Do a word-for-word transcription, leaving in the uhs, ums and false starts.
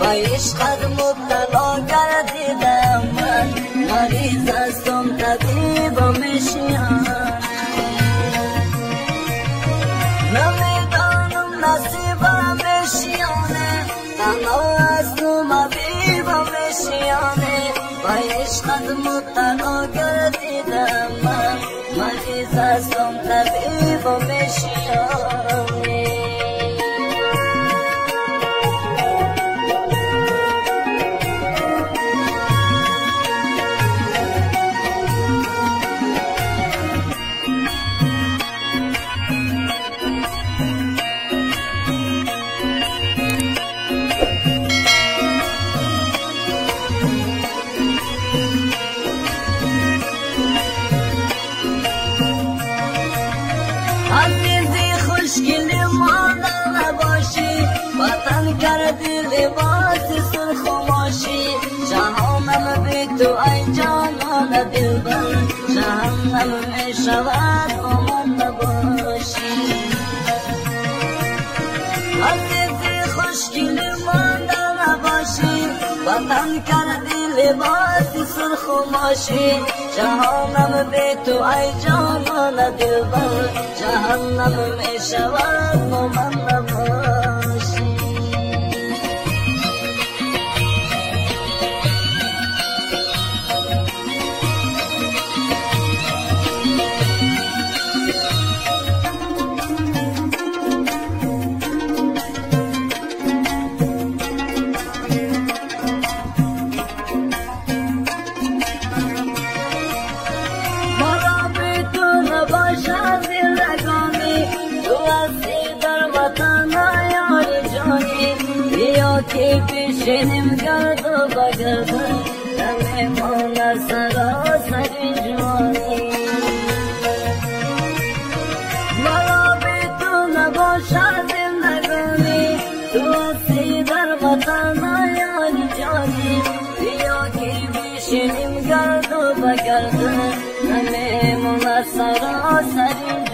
با عشقت مبتلا گردیدم من، مریض هستم طبیبم میشیانه، نمیدانم نصیبم میشیانه، تنها هستم حبیبم میشیانه، با عشقت مبتلا گردیدم من، مریض هستم طبیبم میشیانه. عزیزی خوشگلی مالا نباشی، وطن کردی لباس سرخ و ماشی، جهانم بی تو ای جانان دلبر، جهنم می شود آمد نباشی. عزیزی خوشگلی مالا نباشی، وطن کردی لباس سرخ و ماشی، جهانم بی تو ای جانان دلبر، جهنم می شود و من نباشی. باشد زندگانی تو هستی در وطن یار جانی، بیا که بشینیم گرد و بگردن، نمیماند سراسر جوانی. مرا بی تو نباشد زندگانی تو هستی در وطن یار جانی، بیا که بشینیم گرد و بگردن، نمیماند سراسر